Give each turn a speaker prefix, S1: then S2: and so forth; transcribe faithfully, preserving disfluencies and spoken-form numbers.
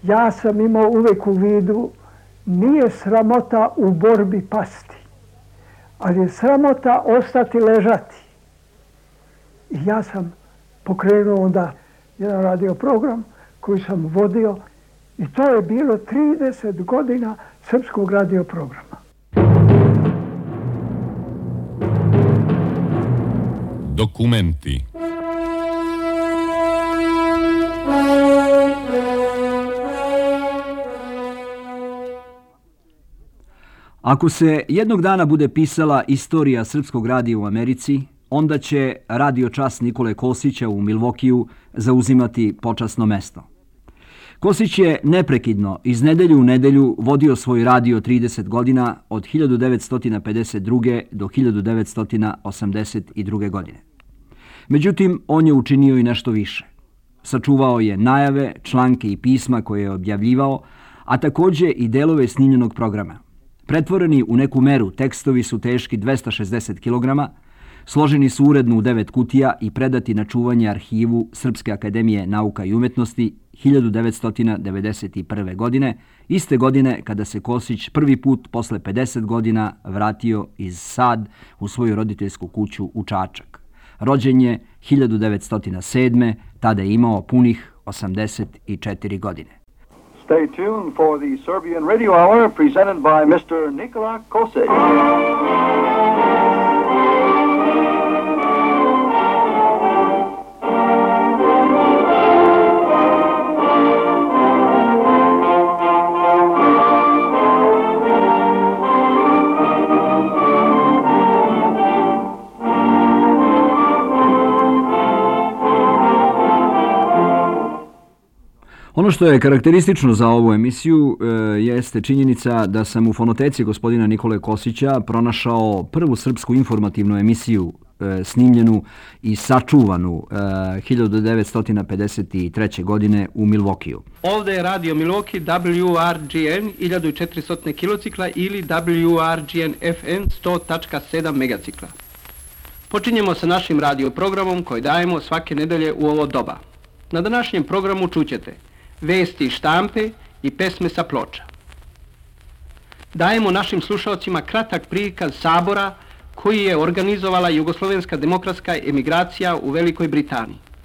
S1: ja sam imao uvijek u vidu, nije sramota u borbi pasti, ali je sramota ostati ležati. I ja sam pokrenuo onda jedan radio program koji sam vodio i to je bilo trideset godina srpskog radio programa.
S2: Dokumenti.
S3: Ako se jednog dana bude pisala istorija srpskog radija u Americi, onda će radio čas Nikole Kosića u Milwaukeeu zauzimati počasno mesto. Kosić je neprekidno iz nedelju u nedelju vodio svoj radio trideset godina od hiljadu devetsto pedeset druge. do hiljadu devetsto osamdeset druge. godine. Međutim, on je učinio i nešto više. Sačuvao je najave, članke i pisma koje je objavljivao, a također i delove snimljenog programa. Pretvoreni u neku meru, tekstovi su teški dvesta šezdeset kilograma, složeni su uredno u devet kutija i predati na čuvanje arhivu Srpske akademije nauka i umetnosti hiljadu devetsto devedeset prve. godine, iste godine kada se Kosić prvi put posle pedeset godina vratio iz Sad u svoju roditeljsku kuću u Čačak. Rođen je hiljadu devetsto sedme. Tada je imao punih osamdeset četiri godine.
S4: Stay tuned for the Serbian Radio Hour presented by mister Nikola Kosić.
S3: Ono što je karakteristično za ovu emisiju e, jeste činjenica da sam u fonoteci gospodina Nikole Kosića pronašao prvu srpsku informativnu emisiju e, snimljenu i sačuvanu e, hiljadu devetsto pedeset treće. godine u Milwaukeeu.
S5: Ovdje je radio Milwaukee W R G N hiljadu četiristo kilocikla ili W R G N F M sto zarez sedam megacikla. Počinjemo sa našim radio programom koji dajemo svake nedelje u ovo doba. Na današnjem programu čućete vesti štampe i pesme sa ploča. Dajemo našim slušalcima kratak prikaz sabora koji je organizovala Jugoslovenska demokratska emigracija u Velikoj Britaniji.